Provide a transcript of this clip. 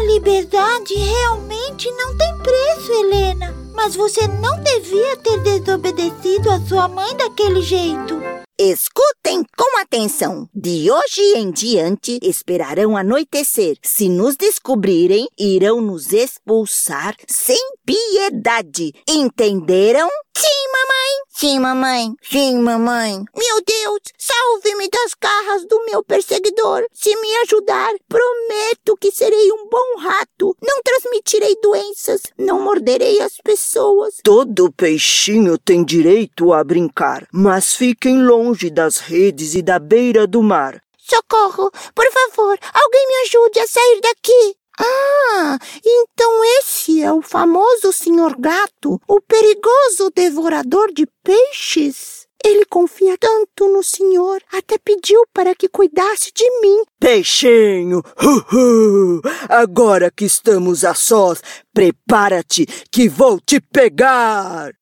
liberdade realmente não tem preço, Helena. Mas você não devia ter desobedecido a sua mãe daquele jeito. Escutem com atenção. De hoje em diante, esperarão anoitecer. Se nos descobrirem, irão nos expulsar sem piedade. Entenderam? Sim, mamãe. Sim, mamãe. Sim, mamãe. Meu Deus, salve-me das garras do meu perseguidor. Se me ajudar, prometo que serei um bom rato. Não transmitirei doenças. Não morderei as pessoas. Todo peixinho tem direito a brincar, mas fiquem longe das redes e da beira do mar. Socorro! Por favor, alguém me ajude a sair daqui. Ah, então esse é o famoso Sr. Gato, o perigoso devorador de peixes. Ele confia tanto no senhor, até pediu para que cuidasse de mim. Peixinho, agora que estamos a sós, prepara-te que vou te pegar.